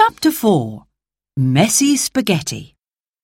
Chapter 4. Messy Spaghetti.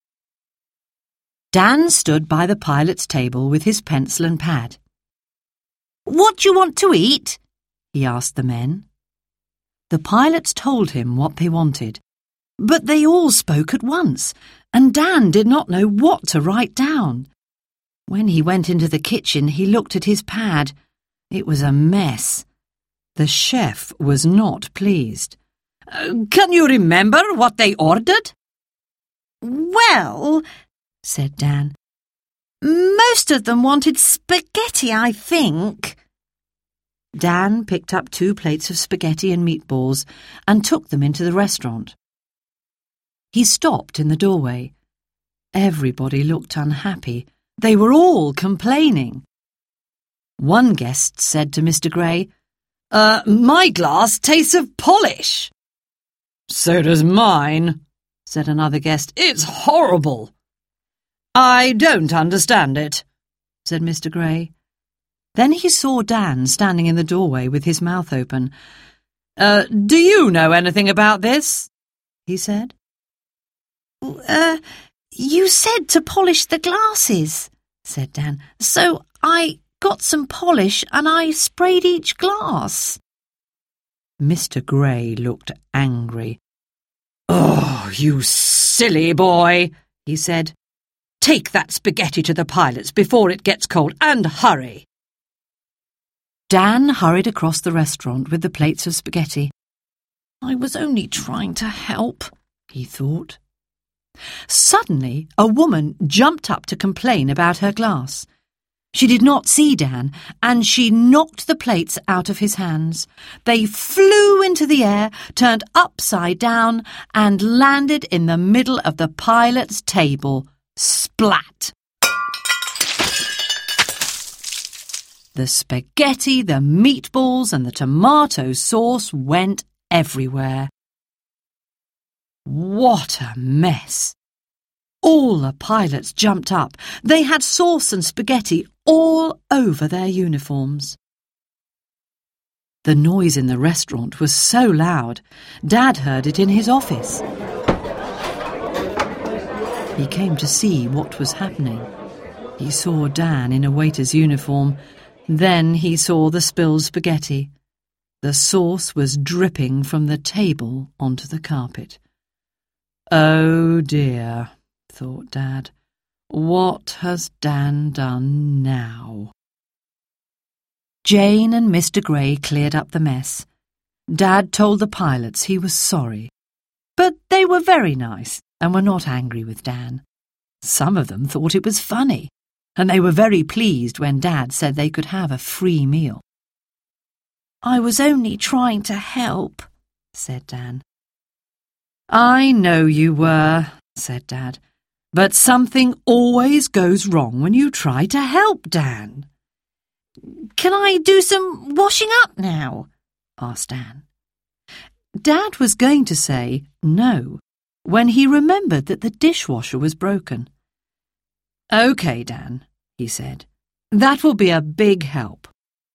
Dan stood by the pilot's table with his pencil and pad. "What do you want to eat?" he asked the men. The pilots told him what they wanted, but they all spoke at once, and Dan did not know what to write down. When he went into the kitchen, he looked at his pad. It was a mess. The chef was not pleased. "Can you remember what they ordered?" "Well," said Dan, "most of them wanted spaghetti, I think." Dan picked up 2 plates of spaghetti and meatballs and took them into the restaurant. He stopped in the doorway. Everybody looked unhappy. They were all complaining. One guest said to Mr. Gray, "My glass tastes of polish." "So does mine," said another guest. "It's horrible." "I don't understand it," said Mr. Gray. Then he saw Dan standing in the doorway with his mouth open. "Do you know anything about this?" he said. You said to polish the glasses," said Dan. "So I got some polish and I sprayed each glass." Mr. Gray looked angry. "Oh, you silly boy," he said. "Take that spaghetti to the pilots before it gets cold, and hurry." Dan hurried across the restaurant with the plates of spaghetti. "I was only trying to help," he thought. Suddenly, a woman jumped up to complain about her glass. She did not see Dan, and she knocked the plates out of his hands. They flew into the air, turned upside down, and landed in the middle of the pilot's table. Splat! The spaghetti, the meatballs, and the tomato sauce went everywhere. What a mess! All the pilots jumped up. They had sauce and spaghetti all over their uniforms. The noise in the restaurant was so loud, Dad heard it in his office. He came to see what was happening. He saw Dan in a waiter's uniform. Then he saw the spilled spaghetti. The sauce was dripping from the table onto the carpet. "Oh dear," thought Dad. "What has Dan done now?" Jane and Mr. Gray cleared up the mess. Dad told the pilots he was sorry, but they were very nice and were not angry with Dan. Some of them thought it was funny, and they were very pleased when Dad said they could have a free meal. "I was only trying to help," said Dan. "I know you were," said Dad, "but something always goes wrong when you try to help, Dan." "Can I do some washing up now?" asked Dan. Dad was going to say no when he remembered that the dishwasher was broken. "OK, Dan," he said. "That will be a big help."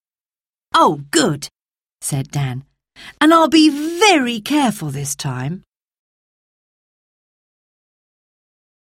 "Oh, good," said Dan. "And I'll be very careful this time."